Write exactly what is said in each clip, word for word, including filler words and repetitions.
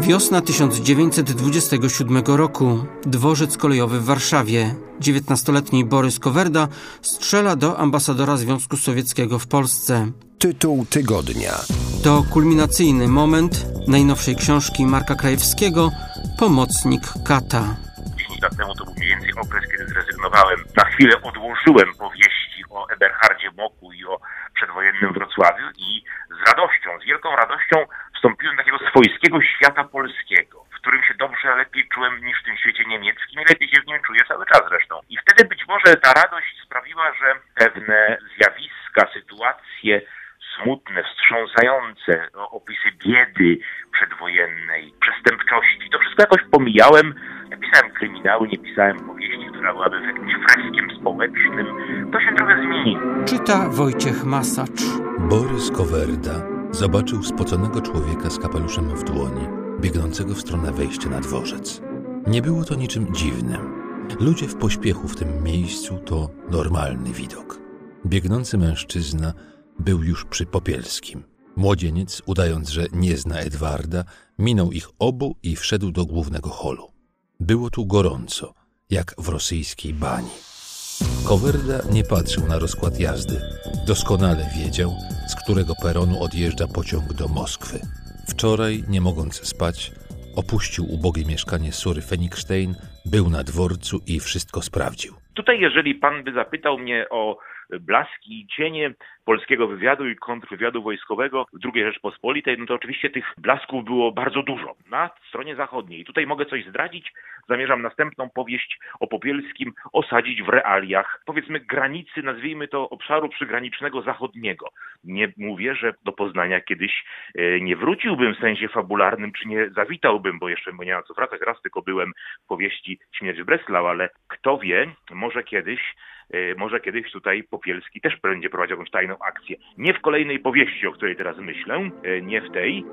Wiosna tysiąc dziewięćset dwudziestego siódmego roku. Dworzec kolejowy w Warszawie. dziewiętnastoletni Borys Kowerda strzela do ambasadora Związku Sowieckiego w Polsce. Tytuł tygodnia. To kulminacyjny moment najnowszej książki Marka Krajewskiego Pomocnik kata. dziesięć lat temu to był mniej więcej okres, kiedy zrezygnowałem. Na chwilę odłożyłem powieści o Eberhardzie Boku i o przedwojennym Wrocławiu i z radością, z wielką radością wstąpiłem do takiego swojskiego świata polskiego, w którym się dobrze, lepiej czułem niż w tym świecie niemieckim i lepiej się w nim czuję cały czas zresztą. I wtedy być może ta radość sprawiła, że pewne zjawiska, sytuacje smutne, wstrząsające, opisy biedy przedwojennej, przestępczości, to wszystko jakoś pomijałem. Ja pisałem kryminały, nie pisałem powieści, która byłaby w jakimś freskiem społecznym. To się trochę zmieniło. Czyta Wojciech Masacz. Borys Kowerda zobaczył spoconego człowieka z kapeluszem w dłoni, biegnącego w stronę wejścia na dworzec. Nie było to niczym dziwnym. Ludzie w pośpiechu w tym miejscu to normalny widok. Biegnący mężczyzna był już przy Popielskim. Młodzieniec, udając, że nie zna Edwarda, minął ich obu i wszedł do głównego holu. Było tu gorąco, jak w rosyjskiej bani. Kowerda nie patrzył na rozkład jazdy. Doskonale wiedział, z którego peronu odjeżdża pociąg do Moskwy. Wczoraj, nie mogąc spać, opuścił ubogie mieszkanie Sury Fenikstein, był na dworcu i wszystko sprawdził. Tutaj, jeżeli pan by zapytał mnie o blaski i cienie polskiego wywiadu i kontrwywiadu wojskowego w drugiej Rzeczpospolitej, no to oczywiście tych blasków było bardzo dużo na stronie zachodniej. I tutaj mogę coś zdradzić. Zamierzam następną powieść o Popielskim osadzić w realiach, powiedzmy, granicy, nazwijmy to, obszaru przygranicznego zachodniego. Nie mówię, że do Poznania kiedyś nie wróciłbym w sensie fabularnym, czy nie zawitałbym, bo jeszcze nie ma co wracać. Raz tylko byłem w powieści Śmierć w Breslau, ale kto wie, może kiedyś Może kiedyś tutaj Popielski też będzie prowadził jakąś tajną akcję. Nie w kolejnej powieści, o której teraz myślę, nie w tej.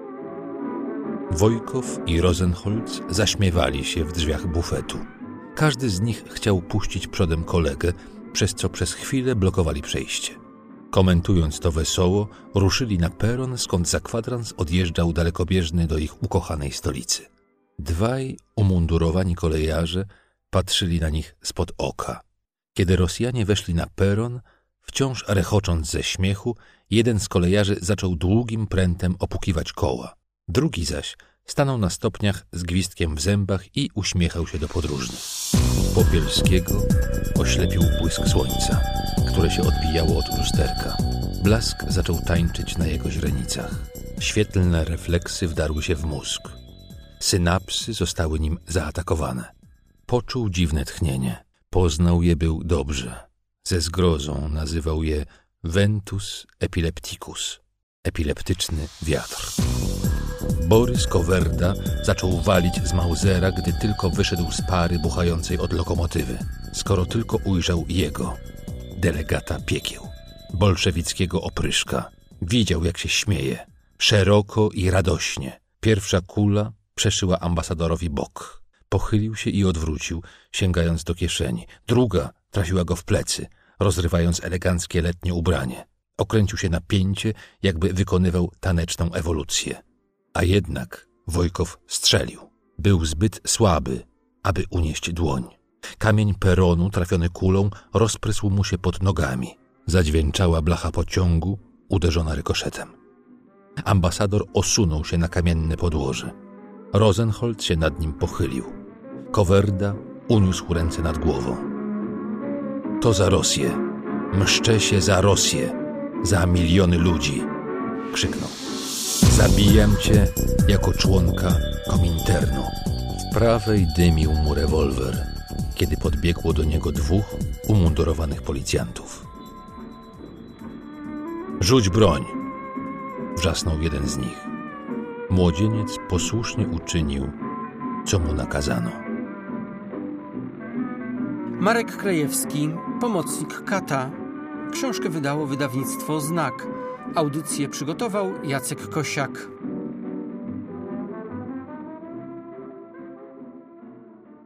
Wojkow i Rosenholz zaśmiewali się w drzwiach bufetu. Każdy z nich chciał puścić przodem kolegę, przez co przez chwilę blokowali przejście. Komentując to wesoło, ruszyli na peron, skąd za kwadrans odjeżdżał dalekobieżny do ich ukochanej stolicy. Dwaj umundurowani kolejarze patrzyli na nich spod oka. Kiedy Rosjanie weszli na peron, wciąż rechocząc ze śmiechu, jeden z kolejarzy zaczął długim prętem opukiwać koła. Drugi zaś stanął na stopniach z gwizdkiem w zębach i uśmiechał się do podróżnych. Popielskiego oślepił błysk słońca, które się odbijało od lusterka. Blask zaczął tańczyć na jego źrenicach. Świetlne refleksy wdarły się w mózg. Synapsy zostały nim zaatakowane. Poczuł dziwne tchnienie. Poznał je był dobrze. Ze zgrozą nazywał je ventus epilepticus, epileptyczny wiatr. Borys Kowerda zaczął walić z Mausera, gdy tylko wyszedł z pary buchającej od lokomotywy. Skoro tylko ujrzał jego, delegata piekieł, bolszewickiego opryszka. Widział, jak się śmieje, szeroko i radośnie. Pierwsza kula przeszyła ambasadorowi bok. Pochylił się i odwrócił, sięgając do kieszeni. Druga trafiła go w plecy, rozrywając eleganckie letnie ubranie. Okręcił się na pięcie, jakby wykonywał taneczną ewolucję. A jednak Wojkow strzelił. Był zbyt słaby, aby unieść dłoń. Kamień peronu, trafiony kulą, rozprysł mu się pod nogami. Zadźwięczała blacha pociągu, uderzona rykoszetem. Ambasador osunął się na kamienne podłoże. Rosenholz się nad nim pochylił. Kowerda uniósł ręce nad głową. To za Rosję. Mszczę się za Rosję. Za miliony ludzi. Krzyknął. Zabijam cię jako członka Kominternu. W prawej dymił mu rewolwer, kiedy podbiegło do niego dwóch umundurowanych policjantów. Rzuć broń! Wrzasnął jeden z nich. Młodzieniec posłusznie uczynił, co mu nakazano. Marek Krajewski, Pomocnik kata. Książkę wydało wydawnictwo Znak. Audycję przygotował Jacek Kosiak.